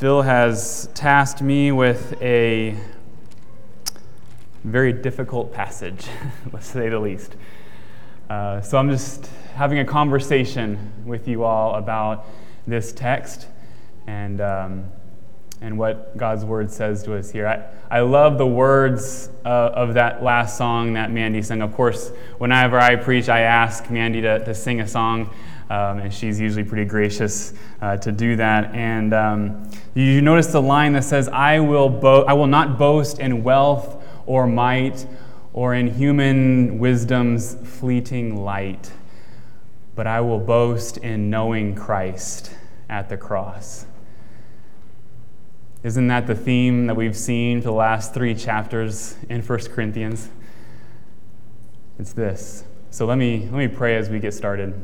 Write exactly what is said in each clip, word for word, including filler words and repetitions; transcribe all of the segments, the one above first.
Phil has tasked me with a very difficult passage, let's say the least. Uh, so I'm just having a conversation with you all about this text and um, and what God's Word says to us here. I, I love the words uh, of that last song that Mandy sang. Of course, whenever I preach, I ask Mandy to, to sing a song, um, and she's usually pretty gracious uh, to do that. And um, you notice the line that says, I will, bo- I will not boast in wealth or might or in human wisdom's fleeting light, but I will boast in knowing Christ at the cross. Isn't that the theme that we've seen for the last three chapters in First Corinthians? It's this. So let me let me pray as we get started.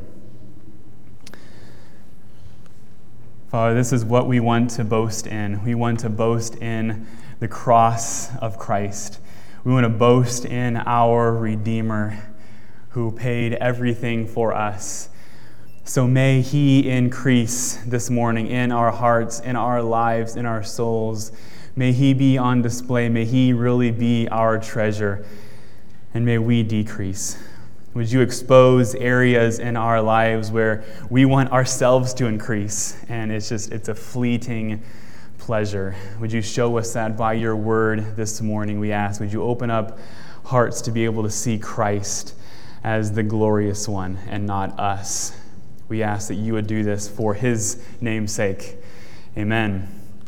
Father, this is what we want to boast in. We want to boast in the cross of Christ. We want to boast in our Redeemer who paid everything for us. So may He increase this morning in our hearts, in our lives, in our souls. May He be on display. May He really be our treasure. And may we decrease. Would you expose areas in our lives where we want ourselves to increase, and it's just, it's a fleeting pleasure. Would you show us that by your word this morning, we ask. Would you open up hearts to be able to see Christ as the glorious one and not us? We ask that you would do this for His name's sake. Amen.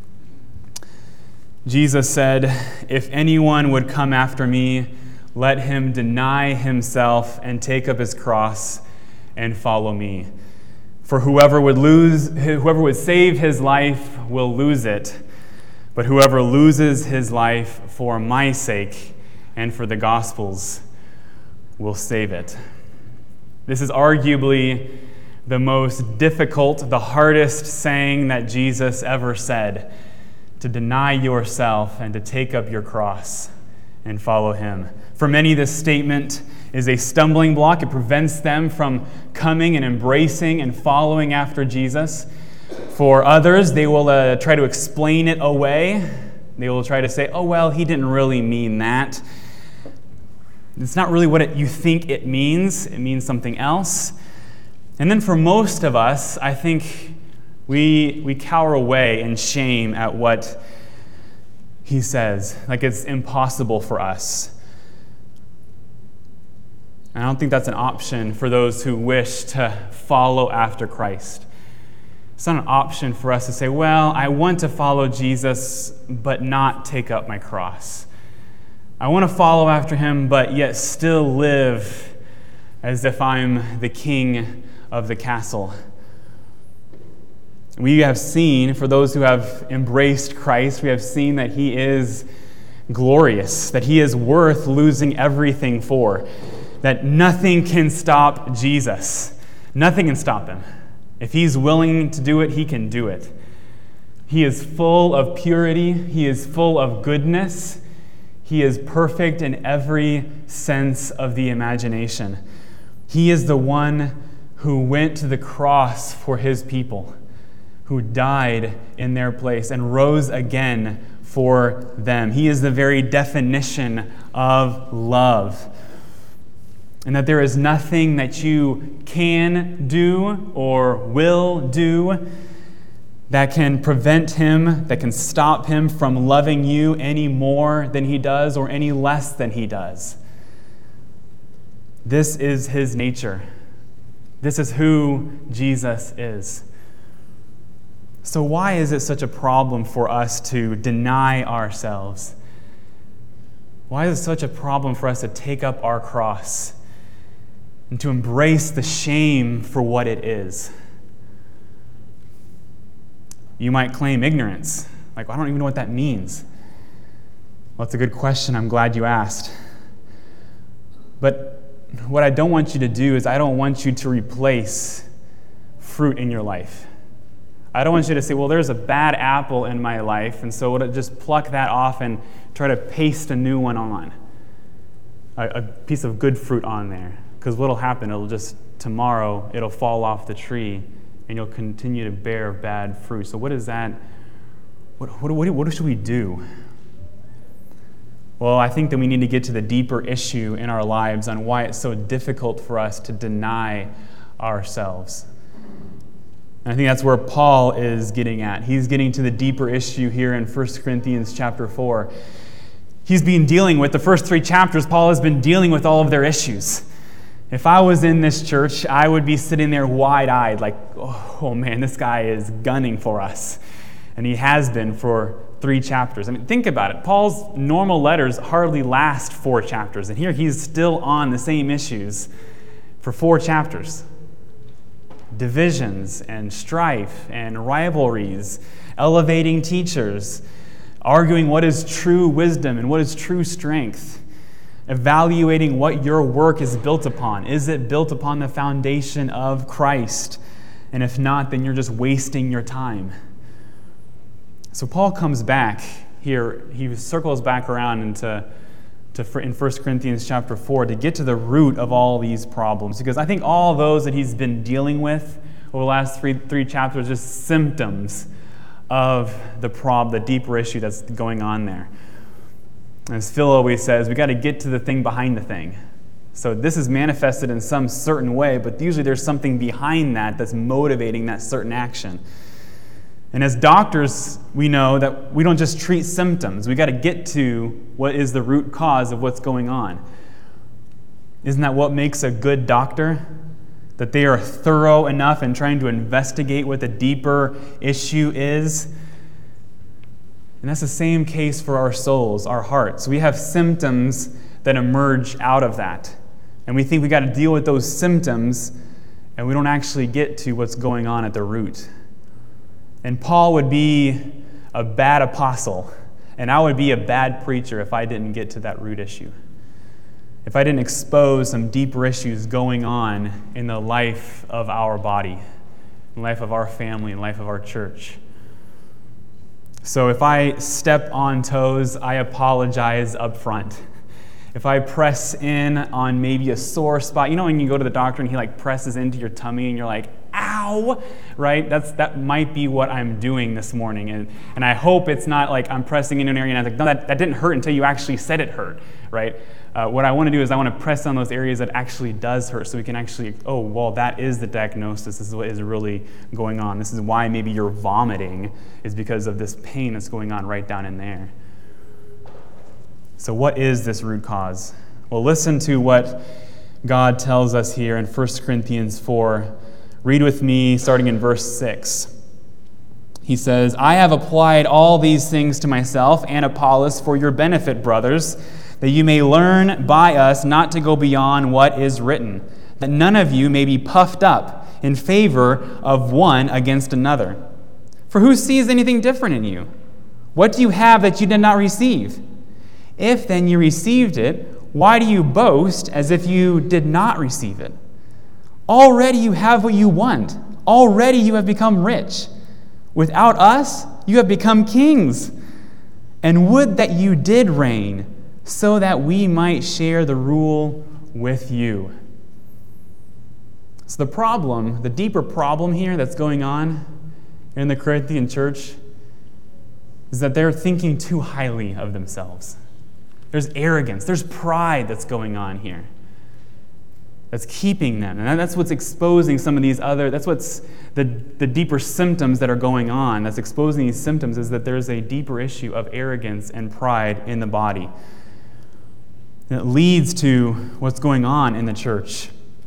Jesus said, if anyone would come after me, let him deny himself and take up his cross and follow me. For whoever would lose, whoever would save his life will lose it, but whoever loses his life for my sake and for the gospel's will save it. This is arguably the most difficult, the hardest saying that Jesus ever said, to deny yourself and to take up your cross and follow Him. For many, this statement is a stumbling block. It prevents them from coming and embracing and following after Jesus. For others, they will uh, try to explain it away. They will try to say, oh, well, He didn't really mean that. It's not really what it, you think it means. It means something else. And then for most of us, I think we we cower away in shame at what He says, like it's impossible for us. And I don't think that's an option for those who wish to follow after Christ. It's not an option for us to say, well, I want to follow Jesus, but not take up my cross. I want to follow after Him, but yet still live as if I'm the king of the castle. We have seen, for those who have embraced Christ, we have seen that He is glorious, that He is worth losing everything for, that nothing can stop Jesus. Nothing can stop Him. If He's willing to do it, He can do it. He is full of purity. He is full of goodness. He is perfect in every sense of the imagination. He is the one who went to the cross for His people, who died in their place and rose again for them. He is the very definition of love. And that there is nothing that you can do or will do that can prevent Him, that can stop Him from loving you any more than He does or any less than He does. This is His nature. This is who Jesus is. So why is it such a problem for us to deny ourselves? Why is it such a problem for us to take up our cross and to embrace the shame for what it is? You might claim ignorance. Like, I don't even know what that means. Well, that's a good question. I'm glad you asked. But what I don't want you to do is I don't want you to replace fruit in your life. I don't want you to say, well, there's a bad apple in my life, and so we'll just pluck that off and try to paste a new one on, a, a piece of good fruit on there. Because what'll happen, it'll just, tomorrow, it'll fall off the tree, and you'll continue to bear bad fruit. So what does that what, what, what, what should we do? Well, I think that we need to get to the deeper issue in our lives on why it's so difficult for us to deny ourselves. And I think that's where Paul is getting at. He's getting to the deeper issue here in First Corinthians chapter four. He's been dealing with, the first three chapters, Paul has been dealing with all of their issues. If I was in this church, I would be sitting there wide-eyed like, oh, oh man, this guy is gunning for us. And he has been for three chapters. I mean, think about it. Paul's normal letters hardly last four chapters. And here he's still on the same issues for four chapters. Divisions and strife and rivalries, elevating teachers, arguing what is true wisdom and what is true strength, evaluating what your work is built upon. Is it built upon the foundation of Christ? And if not, then you're just wasting your time. So Paul comes back here, he circles back around into to, in First Corinthians chapter four to get to the root of all these problems. Because I think all those that he's been dealing with over the last three, three chapters are just symptoms of the problem, the deeper issue that's going on there. As Phil always says, we got to get to the thing behind the thing. So this is manifested in some certain way, but usually there's something behind that that's motivating that certain action. And as doctors, we know that we don't just treat symptoms. We got to get to what is the root cause of what's going on. Isn't that what makes a good doctor? That they are thorough enough in trying to investigate what the deeper issue is. And that's the same case for our souls, our hearts. We have symptoms that emerge out of that. And we think we got to deal with those symptoms, and we don't actually get to what's going on at the root. And Paul would be a bad apostle, and I would be a bad preacher if I didn't get to that root issue. If I didn't expose some deeper issues going on in the life of our body, in the life of our family, in the life of our church. So if I step on toes, I apologize up front. If I press in on maybe a sore spot, you know when you go to the doctor and he like presses into your tummy and you're like, ow, right? That's that might be what I'm doing this morning. And and I hope it's not like I'm pressing into an area and I'm like, no, that, that didn't hurt until you actually said it hurt, right? Uh, what I want to do is I want to press on those areas that actually does hurt so we can actually, oh, well, that is the diagnosis. This is what is really going on. This is why maybe you're vomiting is because of this pain that's going on right down in there. So what is this root cause? Well, listen to what God tells us here in First Corinthians four. Read with me starting in verse six. He says, I have applied all these things to myself and Apollos for your benefit, brothers, that you may learn by us not to go beyond what is written, that none of you may be puffed up in favor of one against another. For who sees anything different in you? What do you have that you did not receive? If then you received it, why do you boast as if you did not receive it? Already you have what you want. Already you have become rich. Without us, you have become kings. And would that you did reign, so that we might share the rule with you. So the problem, the deeper problem here that's going on in the Corinthian church is that they're thinking too highly of themselves. There's arrogance, there's pride that's going on here. That's keeping them. And that's what's exposing some of these other, that's what's the, the deeper symptoms that are going on. That's exposing these symptoms is that there's a deeper issue of arrogance and pride in the body. And it leads to what's going on in the church.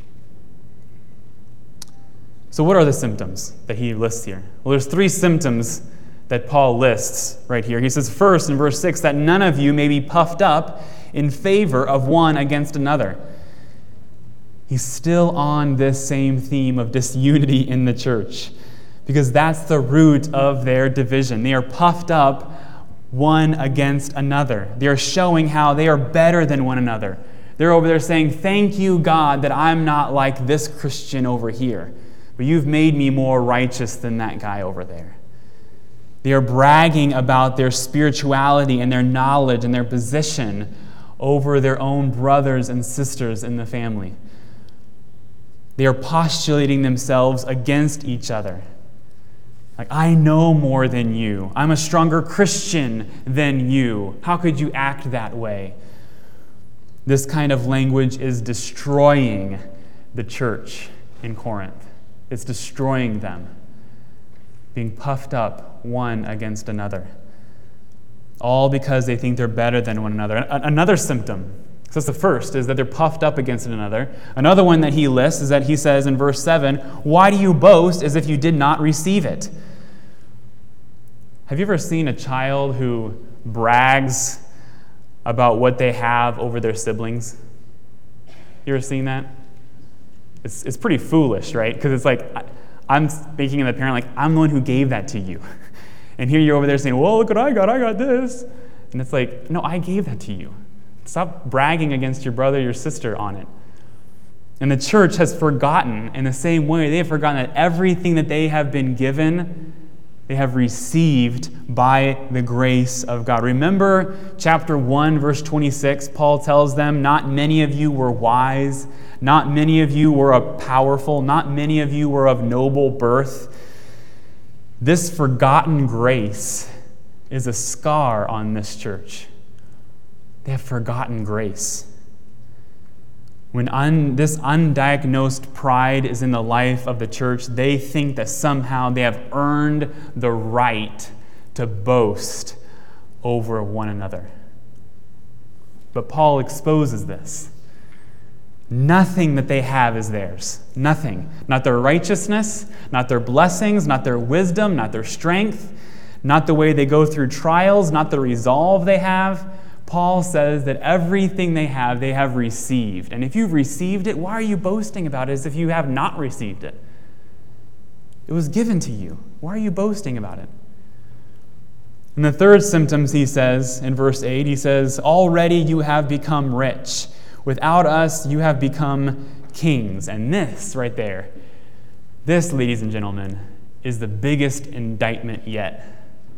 So what are the symptoms that he lists here? Well, there's three symptoms that Paul lists right here. He says first in verse six that none of you may be puffed up in favor of one against another. He's still on this same theme of disunity in the church because that's the root of their division. They are puffed up one against another. They are showing how they are better than one another. They're over there saying, thank you, God, that I'm not like this Christian over here, but you've made me more righteous than that guy over there. They are bragging about their spirituality and their knowledge and their position over their own brothers and sisters in the family. They are postulating themselves against each other. Like, I know more than you. I'm a stronger Christian than you. How could you act that way? This kind of language is destroying the church in Corinth. It's destroying them, being puffed up one against another, all because they think they're better than one another. Another symptom, so that's the first, is that they're puffed up against one another. Another one that he lists is that he says in verse seven, "Why do you boast as if you did not receive it?" Have you ever seen a child who brags about what they have over their siblings? You ever seen that? It's it's pretty foolish, right? Because it's like, I'm speaking of the parent, like, I'm the one who gave that to you. And here you're over there saying, well, look what I got, I got this. And it's like, no, I gave that to you. Stop bragging against your brother, your sister on it. And the church has forgotten in the same way. They have forgotten that everything that they have been given, they have received by the grace of God. Remember chapter one, verse twenty-six, Paul tells them, not many of you were wise, not many of you were powerful, not many of you were of noble birth. This forgotten grace is a scar on this church. They have forgotten grace. When un, this undiagnosed pride is in the life of the church, they think that somehow they have earned the right to boast over one another. But Paul exposes this. Nothing that they have is theirs. Nothing. Not their righteousness, not their blessings, not their wisdom, not their strength, not the way they go through trials, not the resolve they have. Paul says that everything they have, they have received. And if you've received it, why are you boasting about it as if you have not received it? It was given to you. Why are you boasting about it? And the third symptoms, he says in verse eight, he says, already you have become rich. Without us, you have become kings. And this right there, this, ladies and gentlemen, is the biggest indictment yet.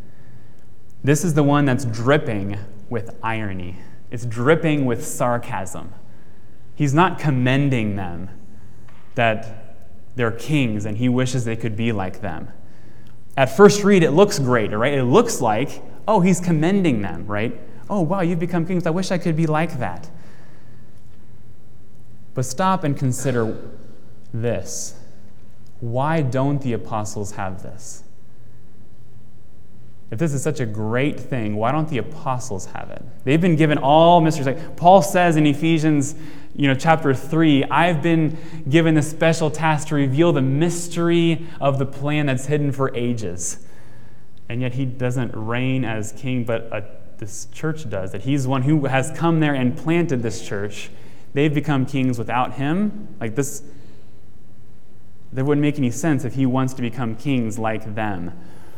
This is the one that's dripping with irony. It's dripping with sarcasm. He's not commending them that they're kings and he wishes they could be like them. At first read, it looks great, right? It looks like, oh, he's commending them, right? Oh, wow, you've become kings. I wish I could be like that. But stop and consider this. Why don't the apostles have this? If this is such a great thing, why don't the apostles have it? They've been given all mysteries. Like Paul says in Ephesians, you know, chapter three, I've been given the special task to reveal the mystery of the plan that's hidden for ages. And yet he doesn't reign as king, but a, this church does. That he's one who has come there and planted this church. They've become kings without him. Like this, that wouldn't make any sense if he wants to become kings like them.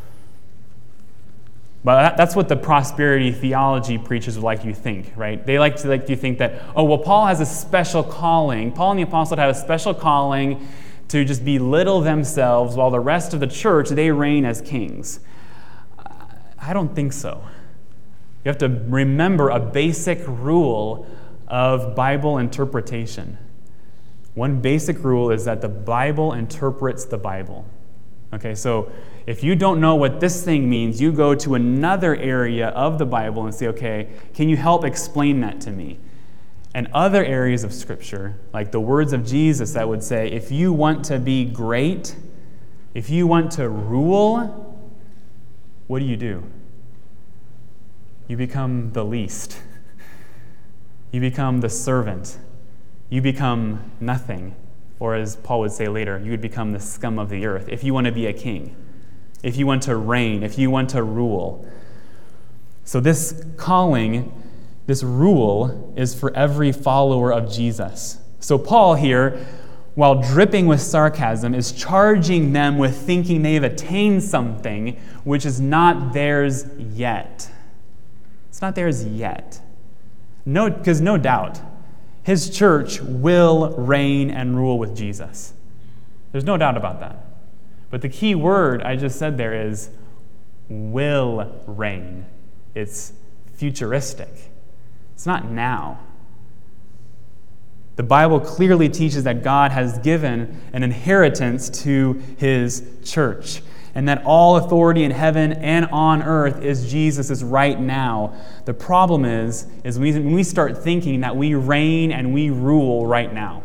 But that's what the prosperity theology preachers would like you to think, right? They like to like you to think that, oh, well, Paul has a special calling. Paul and the apostles have a special calling to just belittle themselves while the rest of the church, they reign as kings. I don't think so. You have to remember a basic rule of Bible interpretation. One basic rule is that the Bible interprets the Bible. Okay, so if you don't know what this thing means, you go to another area of the Bible and say, okay, can you help explain that to me? And other areas of Scripture, like the words of Jesus that would say, if you want to be great, if you want to rule, what do you do? You become the least. You become the servant. You become nothing. Or as Paul would say later, you would become the scum of the earth if you want to be a king, if you want to reign, if you want to rule. So this calling, this rule, is for every follower of Jesus. So Paul here, while dripping with sarcasm, is charging them with thinking they've attained something which is not theirs yet. It's not theirs yet. No, because no doubt, his church will reign and rule with Jesus. There's no doubt about that. But the key word I just said there is will reign. It's futuristic. It's not now. The Bible clearly teaches that God has given an inheritance to his church. and that all authority in heaven and on earth is Jesus' right now. The problem is, is when we start thinking that we reign and we rule right now.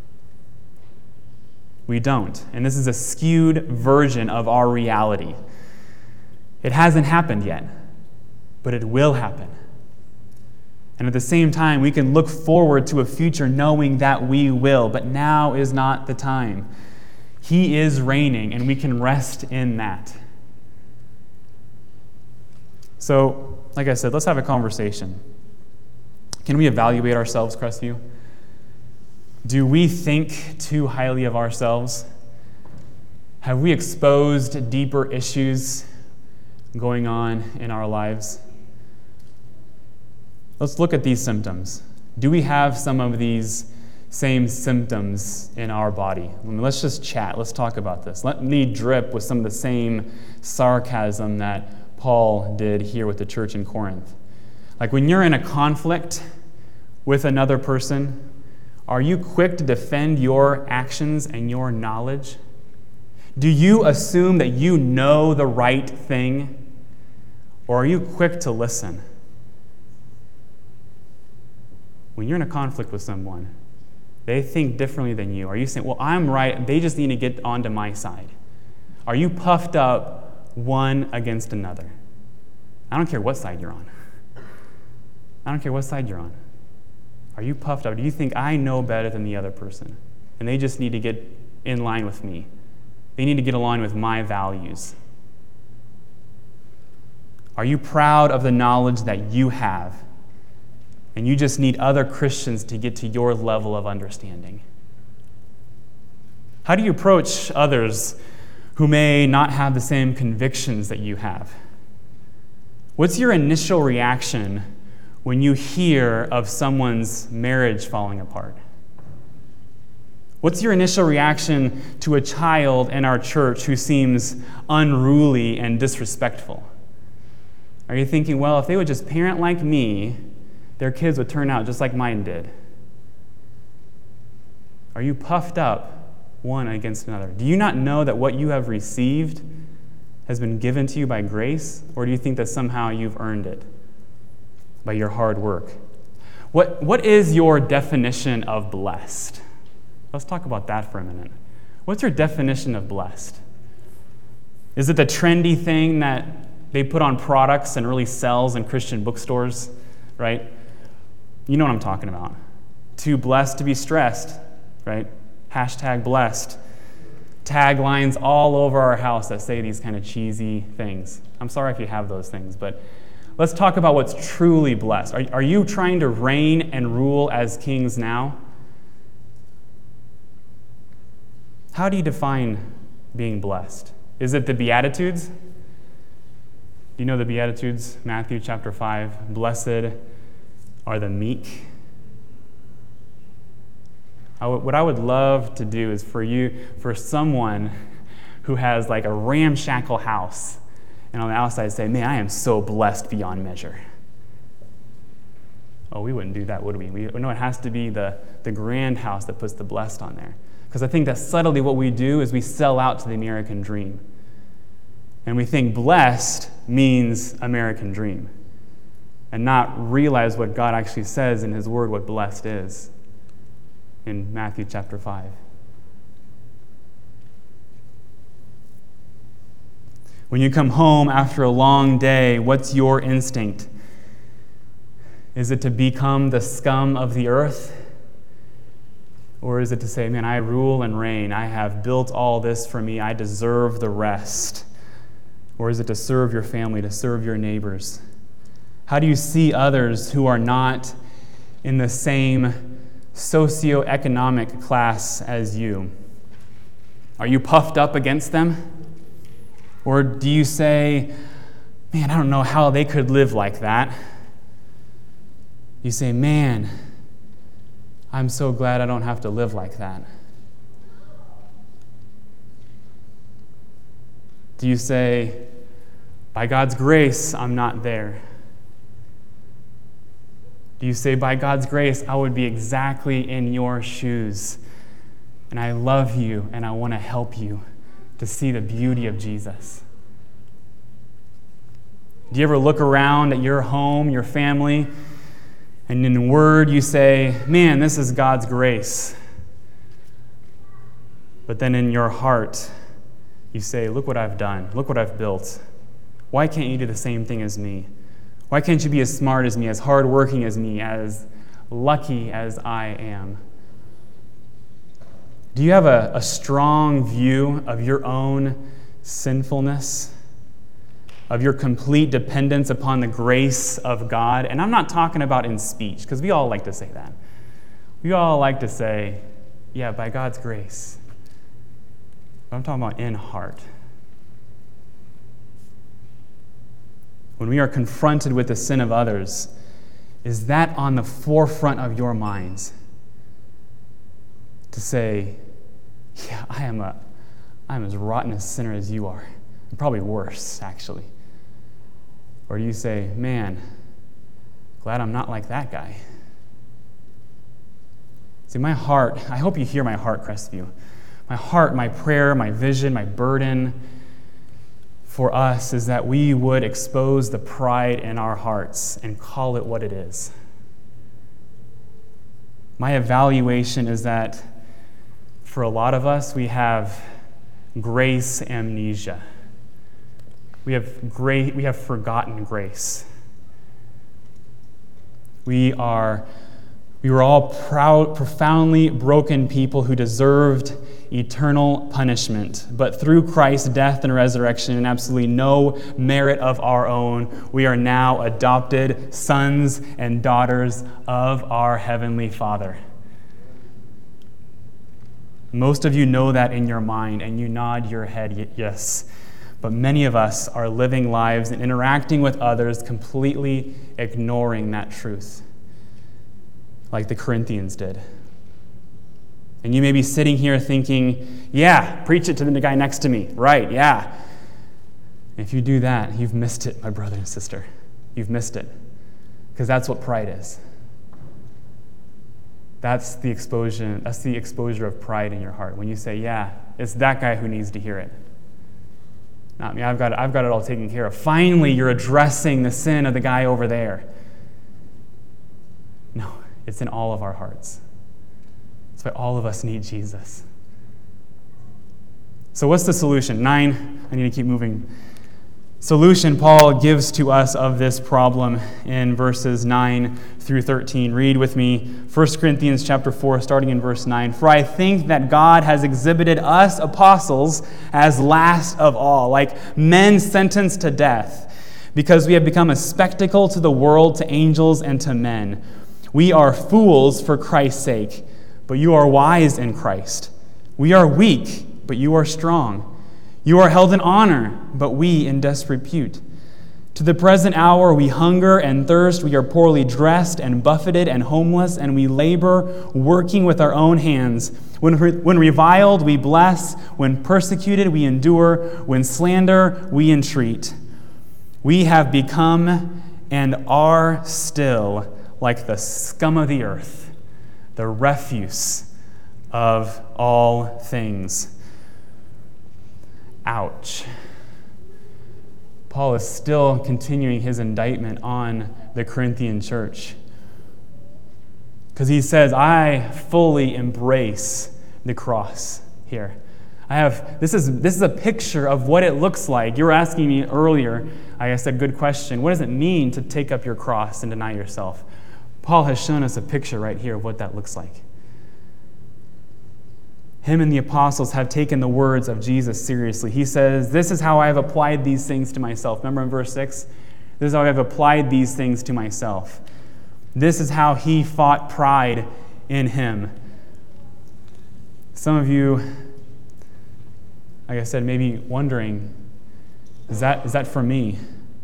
We don't. And this is a skewed version of our reality. It hasn't happened yet, but it will happen. And at the same time, we can look forward to a future knowing that we will, but now is not the time. He is reigning, and we can rest in that. So, like I said, let's have a conversation. Can we evaluate ourselves, Crestview? Do we think too highly of ourselves? Have we exposed deeper issues going on in our lives? Let's look at these symptoms. Do we have some of these same symptoms in our body? I mean, let's just chat. Let's talk about this. Let me drip with some of the same sarcasm that Paul did here with the church in Corinth. Like when you're in a conflict with another person, are you quick to defend your actions and your knowledge? Do you assume that you know the right thing? Or are you quick to listen? When you're in a conflict with someone, they think differently than you. Are you saying, well, I'm right, they just need to get onto my side? Are you puffed up one against another? I don't care what side you're on. I don't care what side you're on. Are you puffed up? Do you think I know better than the other person? And they just need to get in line with me. They need to get aligned with my values. Are you proud of the knowledge that you have? And you just need other Christians to get to your level of understanding. How do you approach others who may not have the same convictions that you have? What's your initial reaction when you hear of someone's marriage falling apart? What's your initial reaction to a child in our church who seems unruly and disrespectful? Are you thinking, well, if they would just parent like me, their kids would turn out just like mine did? Are you puffed up one against another? Do you not know that what you have received has been given to you by grace? Or do you think that somehow you've earned it by your hard work? What, what is your definition of blessed? Let's talk about that for a minute. What's your definition of blessed? Is it the trendy thing that they put on products and really sells in Christian bookstores, right? You know what I'm talking about. Too blessed to be stressed, right? Hashtag blessed. Taglines all over our house that say these kind of cheesy things. I'm sorry if you have those things, but let's talk about what's truly blessed. Are, are you trying to reign and rule as kings now? How do you define being blessed? Is it the Beatitudes? Do you know the Beatitudes? Matthew chapter five. Blessed are the meek. I w- what I would love to do is for you, for someone who has like a ramshackle house, and on the outside say, man, I am so blessed beyond measure. Oh, we wouldn't do that, would we? We know it has to be the, the grand house that puts the blessed on there. Because I think that subtly what we do is we sell out to the American dream. And we think blessed means American dream, and not realize what God actually says in His Word, what blessed is, in Matthew chapter five. When you come home after a long day, what's your instinct? Is it to become the scum of the earth? Or is it to say, man, I rule and reign. I have built all this for me. I deserve the rest. Or is it to serve your family, to serve your neighbors? How do you see others who are not in the same socioeconomic class as you? Are you puffed up against them? Or do you say, man, I don't know how they could live like that? You say, man, I'm so glad I don't have to live like that. Do you say, by God's grace, I'm not there? Do you say, by God's grace, I would be exactly in your shoes, and I love you, and I want to help you to see the beauty of Jesus? Do you ever look around at your home, your family, and in word you say, man, this is God's grace. But then in your heart, you say, look what I've done. Look what I've built. Why can't you do the same thing as me? Why can't you be as smart as me, as hardworking as me, as lucky as I am? Do you have a, a strong view of your own sinfulness, of your complete dependence upon the grace of God? And I'm not talking about in speech, because we all like to say that. We all like to say, yeah, by God's grace. But I'm talking about in heart. When we are confronted with the sin of others, is that on the forefront of your minds? To say, yeah, I am a, I am as rotten a sinner as you are. And probably worse, actually. Or do you say, man, glad I'm not like that guy? See, my heart, I hope you hear my heart, Crestview. My heart, my prayer, my vision, my burden for us is that we would expose the pride in our hearts and call it what it is. My evaluation is that for a lot of us, we have grace amnesia. We have great, we have forgotten grace. We are, we were all proud, profoundly broken people who deserved eternal punishment. But through Christ's death and resurrection and absolutely no merit of our own, we are now adopted sons and daughters of our Heavenly Father. Most of you know that in your mind, and you nod your head yes. But many of us are living lives and interacting with others completely ignoring that truth, like the Corinthians did. And you may be sitting here thinking, yeah, preach it to the guy next to me. Right, yeah. If you do that, you've missed it, my brother and sister. You've missed it. Because that's what pride is. That's the exposure, that's the exposure of pride in your heart. When you say, yeah, it's that guy who needs to hear it. Not me. I've got it, I've got it all taken care of. Finally, you're addressing the sin of the guy over there. No, it's in all of our hearts. That's why all of us need Jesus. So what's the solution? Nine, I need to keep moving. Solution Paul gives to us of this problem in verses nine through thirteen. Read with me First Corinthians chapter four, starting in verse nine. For I think that God has exhibited us apostles as last of all, like men sentenced to death, because we have become a spectacle to the world, to angels, and to men. We are fools for Christ's sake, but you are wise in Christ. We are weak, but you are strong. You are held in honor, but we in disrepute. To the present hour we hunger and thirst, we are poorly dressed and buffeted and homeless, and we labor, working with our own hands. When, re- when reviled, we bless. When persecuted, we endure. When slander, we entreat. We have become and are still like the scum of the earth, the refuse of all things. Ouch. Paul is still continuing his indictment on the Corinthian church. Because he says, I fully embrace the cross here. I have this is this is a picture of what it looks like. You were asking me earlier, I said, good question. What does it mean to take up your cross and deny yourself? Paul has shown us a picture right here of what that looks like. Him and the apostles have taken the words of Jesus seriously. He says, this is how I have applied these things to myself. Remember in verse six? This is how I have applied these things to myself. This is how he fought pride in him. Some of you, like I said, may be wondering, is that, is that for me?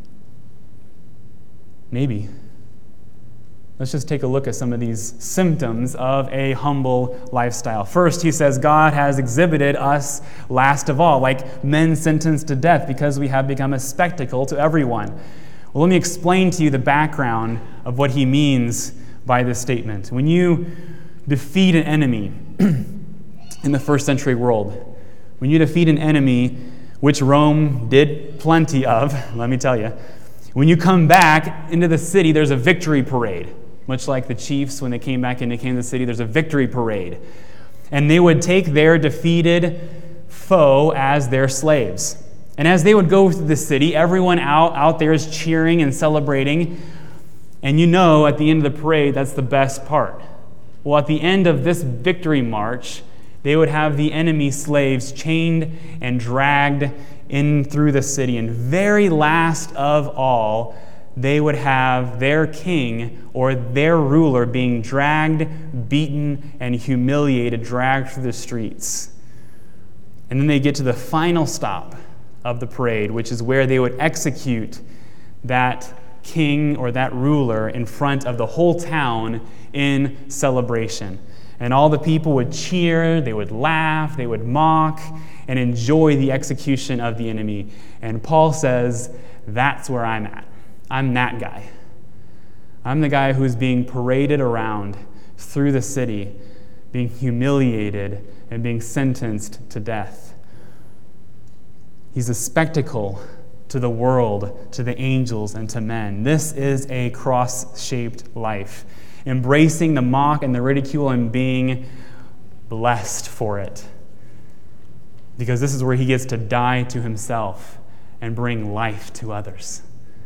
Maybe. Let's just take a look at some of these symptoms of a humble lifestyle. First, he says, God has exhibited us last of all, like men sentenced to death, because we have become a spectacle to everyone. Well, let me explain to you the background of what he means by this statement. When you defeat an enemy in the first century world, When you defeat an enemy, which Rome did plenty of, let me tell you, when you come back into the city, there's a victory parade. Much like the chiefs, when they came back into Kansas City, there's a victory parade. And they would take their defeated foe as their slaves. And as they would go through the city, everyone out, out there is cheering and celebrating. And you know, at the end of the parade, that's the best part. Well, at the end of this victory march, they would have the enemy slaves chained and dragged in through the city. And very last of all, they would have their king or their ruler being dragged, beaten, and humiliated, dragged through the streets. And then they get to the final stop of the parade, which is where they would execute that king or that ruler in front of the whole town in celebration. And all the people would cheer, they would laugh, they would mock, and enjoy the execution of the enemy. And Paul says, that's where I'm at. I'm that guy. I'm the guy who's being paraded around through the city, being humiliated and being sentenced to death. He's a spectacle to the world, to the angels, and to men. This is a cross-shaped life, embracing the mock and the ridicule and being blessed for it. Because this is where he gets to die to himself and bring life to others.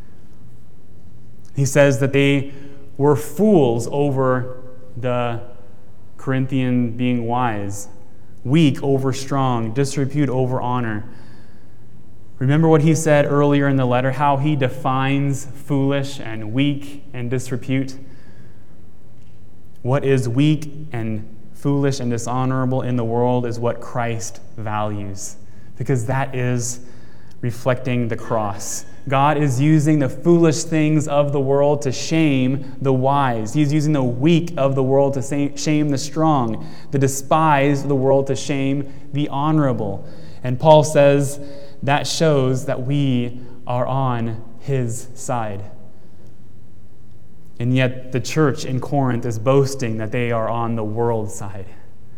He says that they were fools over the Corinthian being wise, weak over strong, disrepute over honor. Remember what he said earlier in the letter, how he defines foolish and weak and disrepute? What is weak and foolish and dishonorable in the world is what Christ values, because that is reflecting the cross. God is using the foolish things of the world to shame the wise. He's using the weak of the world to shame the strong, the despised of the world to shame the honorable. And Paul says that shows that we are on his side. And yet the church in Corinth is boasting that they are on the world's side.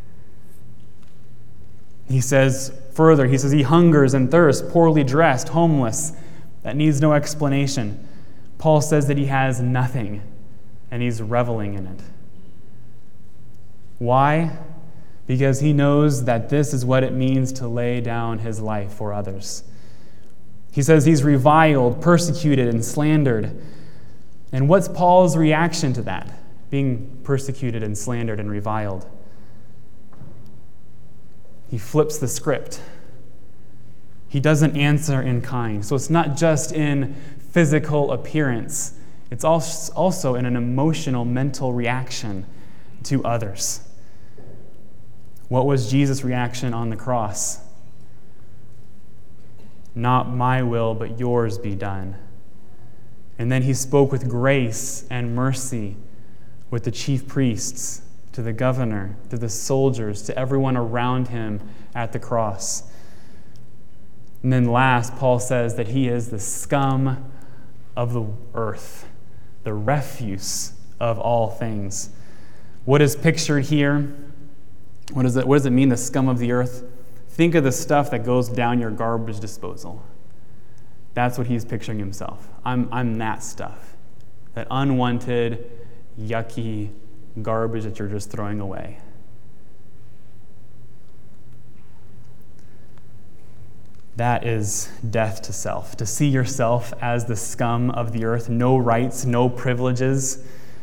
He says further, he says he hungers and thirsts, poorly dressed, homeless. That needs no explanation. Paul says that he has nothing, and he's reveling in it. Why? Because he knows that this is what it means to lay down his life for others. He says he's reviled, persecuted, and slandered. And what's Paul's reaction to that? Being persecuted and slandered and reviled. He flips the script. He doesn't answer in kind. So it's not just in physical appearance. It's also in an emotional, mental reaction to others. What was Jesus' reaction on the cross? Not my will, but yours be done. And then he spoke with grace and mercy with the chief priests, to the governor, to the soldiers, to everyone around him at the cross. And then last, Paul says that he is the scum of the earth, the refuse of all things. What is pictured here? What, is it, what does it mean, the scum of the earth? Think of the stuff that goes down your garbage disposal. That's what he's picturing himself. I'm, I'm that stuff. That unwanted, yucky garbage that you're just throwing away. That is death to self. To see yourself as the scum of the earth, no rights, no privileges.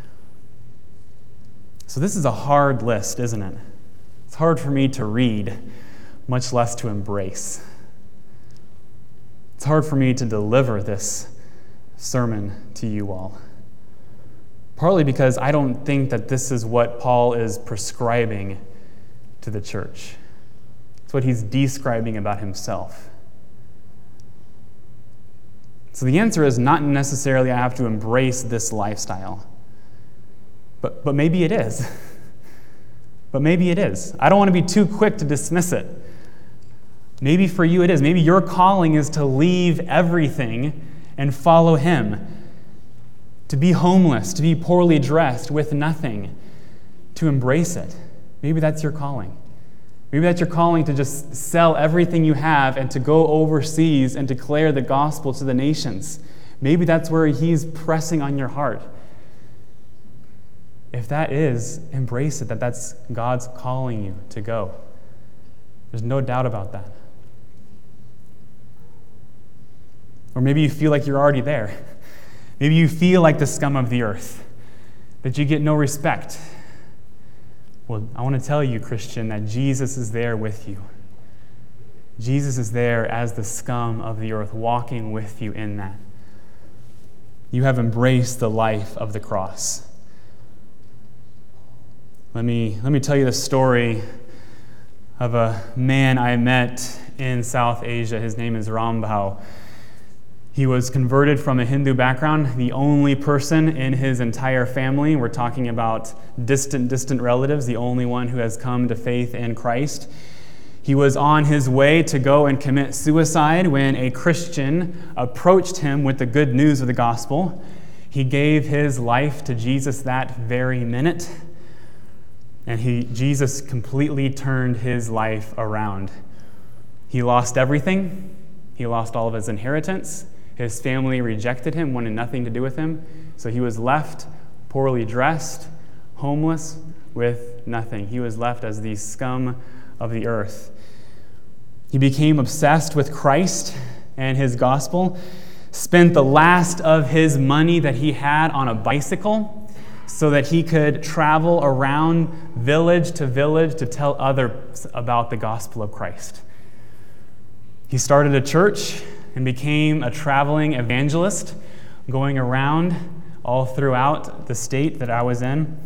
So this is a hard list, isn't it? It's hard for me to read, much less to embrace. It's hard for me to deliver this sermon to you all. Partly because I don't think that this is what Paul is prescribing to the church. It's what he's describing about himself. So the answer is not necessarily I have to embrace this lifestyle. But, but maybe it is. But maybe it is. I don't want to be too quick to dismiss it. Maybe for you it is. Maybe your calling is to leave everything and follow him. To be homeless, to be poorly dressed with nothing, to embrace it. Maybe that's your calling. Maybe that's your calling, to just sell everything you have and to go overseas and declare the gospel to the nations. Maybe that's where he's pressing on your heart. If that is, embrace it, that that's God's calling you to go. There's no doubt about that. Or maybe you feel like you're already there. Maybe you feel like the scum of the earth, that you get no respect. Well, I want to tell you, Christian, that Jesus is there with you. Jesus is there as the scum of the earth, walking with you in that. You have embraced the life of the cross. Let me, let me tell you the story of a man I met in South Asia. His name is Rambhao. He was converted from a Hindu background, the only person in his entire family. We're talking about distant, distant relatives, the only one who has come to faith in Christ. He was on his way to go and commit suicide when a Christian approached him with the good news of the gospel. He gave his life to Jesus that very minute, and he, Jesus completely turned his life around. He lost everything. He lost all of his inheritance. His family rejected him, wanted nothing to do with him. So he was left poorly dressed, homeless, with nothing. He was left as the scum of the earth. He became obsessed with Christ and his gospel, spent the last of his money that he had on a bicycle so that he could travel around village to village to tell others about the gospel of Christ. He started a church and became a traveling evangelist, going around all throughout the state that I was in.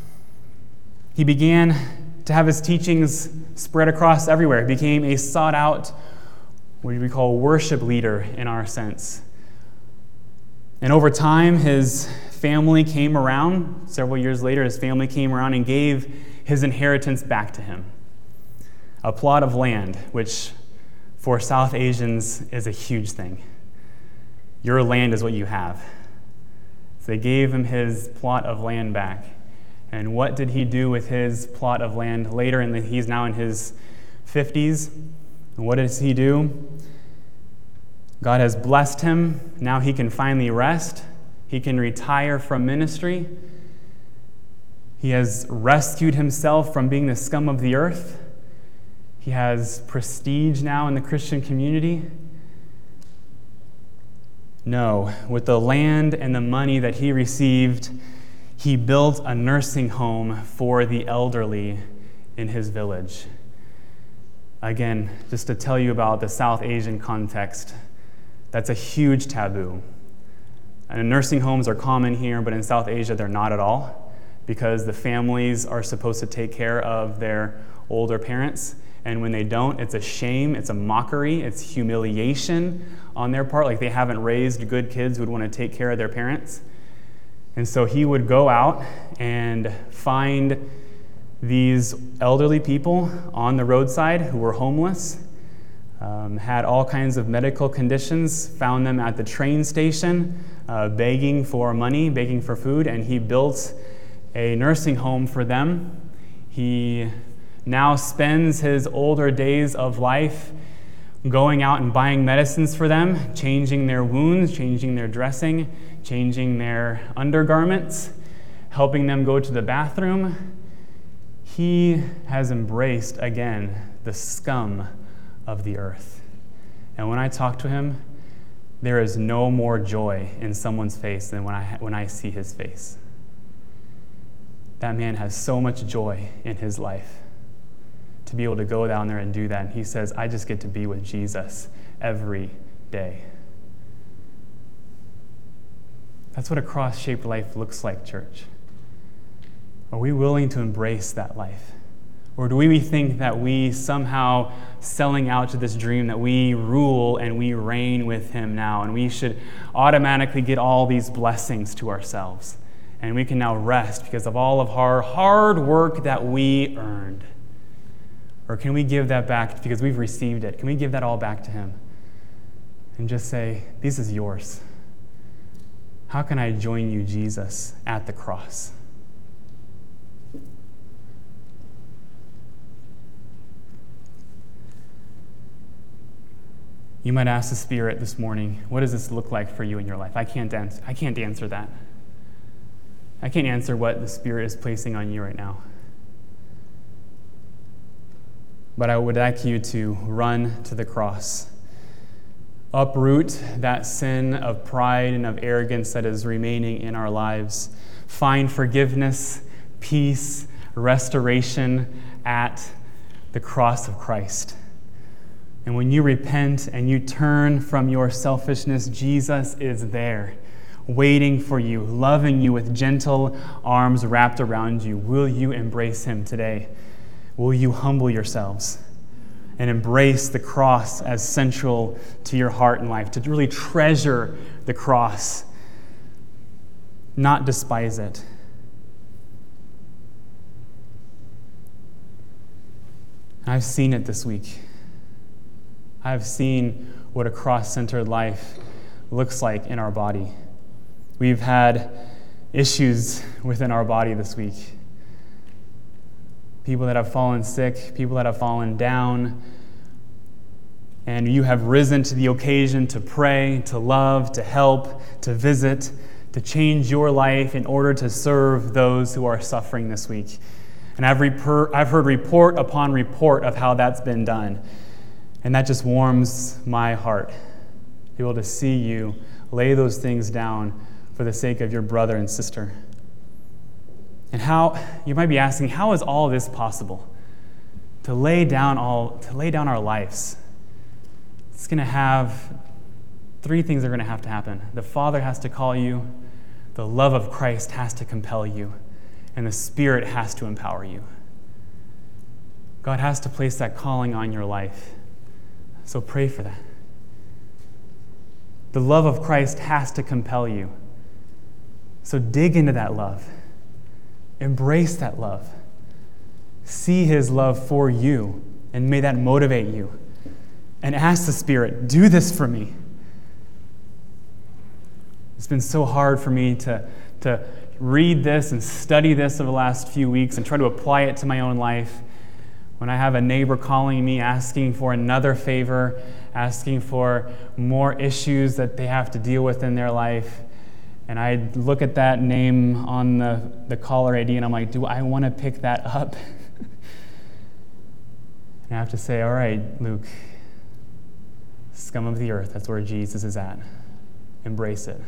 He began to have his teachings spread across everywhere. He became a sought-out, what we call worship leader in our sense. And over time, his family came around. Several years later, his family came around and gave his inheritance back to him. A plot of land, which for South Asians is a huge thing. Your land is what you have. So they gave him his plot of land back. And what did he do with his plot of land later? And he's now in his fifties. And what does he do? God has blessed him. Now he can finally rest. He can retire from ministry. He has rescued himself from being the scum of the earth. He has prestige now in the Christian community. No, with the land and the money that he received, he built a nursing home for the elderly in his village. Again, just to tell you about the South Asian context, that's a huge taboo. And nursing homes are common here, but in South Asia, they're not at all, because the families are supposed to take care of their older parents. And when they don't, it's a shame, it's a mockery, it's humiliation on their part, like they haven't raised good kids who would want to take care of their parents. And so he would go out and find these elderly people on the roadside who were homeless, um, had all kinds of medical conditions, found them at the train station, uh, begging for money, begging for food, and he built a nursing home for them. He now spends his older days of life going out and buying medicines for them, changing their wounds, changing their dressing, changing their undergarments, helping them go to the bathroom. He has embraced, again, the scum of the earth. And when I talk to him, there is no more joy in someone's face than when I, when I see his face. That man has so much joy in his life to be able to go down there and do that. And he says, I just get to be with Jesus every day. That's what a cross-shaped life looks like, church. Are we willing to embrace that life? Or do we think that we somehow selling out to this dream that we rule and we reign with him now, and we should automatically get all these blessings to ourselves, and we can now rest because of all of our hard work that we earned? Or can we give that back because we've received it? Can we give that all back to him and just say, this is yours? How can I join you, Jesus, at the cross? You might ask the Spirit this morning, what does this look like for you in your life? I can't answer, I can't answer that. I can't answer what the Spirit is placing on you right now. But I would like you to run to the cross. Uproot that sin of pride and of arrogance that is remaining in our lives. Find forgiveness, peace, restoration at the cross of Christ. And when you repent and you turn from your selfishness, Jesus is there, waiting for you, loving you with gentle arms wrapped around you. Will you embrace him today? Will you humble yourselves and embrace the cross as central to your heart and life, to really treasure the cross, not despise it? I've seen it this week. I've seen what a cross-centered life looks like in our body. We've had issues within our body this week. People that have fallen sick, people that have fallen down, and you have risen to the occasion to pray, to love, to help, to visit, to change your life in order to serve those who are suffering this week. And I've, reper- I've heard report upon report of how that's been done. And that just warms my heart, to be able to see you lay those things down for the sake of your brother and sister. And how, you might be asking, how is all this possible? To lay down all, to lay down our lives. It's going to have, three things are going to have to happen. The Father has to call you, the love of Christ has to compel you, and the Spirit has to empower you. God has to place that calling on your life. So pray for that. The love of Christ has to compel you. So dig into that love. Embrace that love. See his love for you, and may that motivate you. And ask the Spirit, do this for me. It's been so hard for me to, to read this and study this over the last few weeks and try to apply it to my own life. When I have a neighbor calling me, asking for another favor, asking for more issues that they have to deal with in their life, and I look at that name on the, the caller I D and I'm like, do I want to pick that up? And I have to say, all right, Luke, scum of the earth, that's where Jesus is at. Embrace it.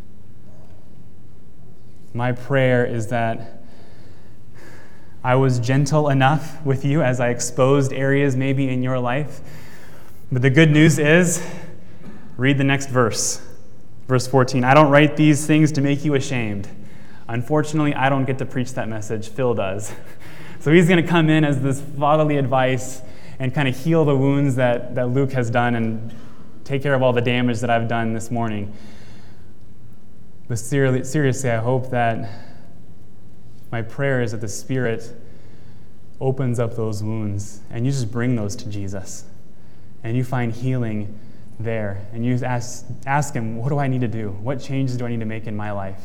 My prayer is that I was gentle enough with you as I exposed areas maybe in your life. But the good news is, read the next verse. Verse fourteen, I don't write these things to make you ashamed. Unfortunately, I don't get to preach that message. Phil does. So he's going to come in as this fatherly advice and kind of heal the wounds that, that Luke has done and take care of all the damage that I've done this morning. But seriously, I hope that my prayer is that the Spirit opens up those wounds and you just bring those to Jesus and you find healing there and you ask, ask him, what do I need to do? What changes do I need to make in my life?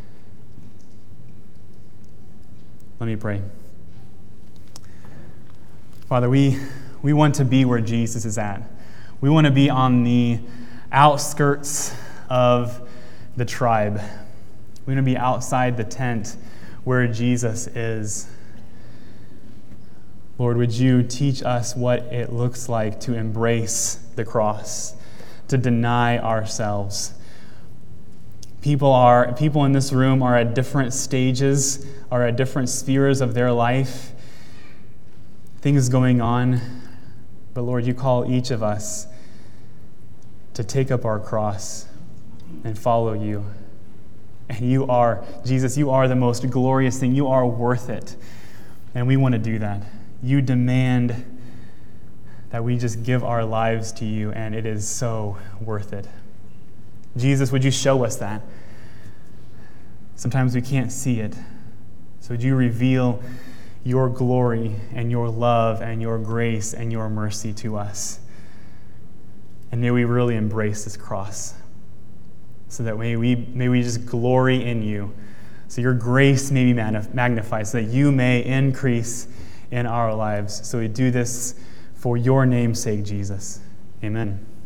Let me pray. Father, we, we want to be where Jesus is at. We want to be on the outskirts of the tribe. We want to be outside the tent where Jesus is. Lord, would you teach us what it looks like to embrace the cross, to deny ourselves. People are people in this room are at different stages, are at different spheres of their life. Things going on. But Lord, you call each of us to take up our cross and follow you. And you are, Jesus, you are the most glorious thing. You are worth it. And we want to do that. You demand that we just give our lives to you, and it is so worth it. Jesus, would you show us that? Sometimes we can't see it. So would you reveal your glory and your love and your grace and your mercy to us? And may we really embrace this cross, so that may we, may we just glory in you, so your grace may be magnified, so that you may increase in our lives. So we do this for your name's sake, Jesus. Amen.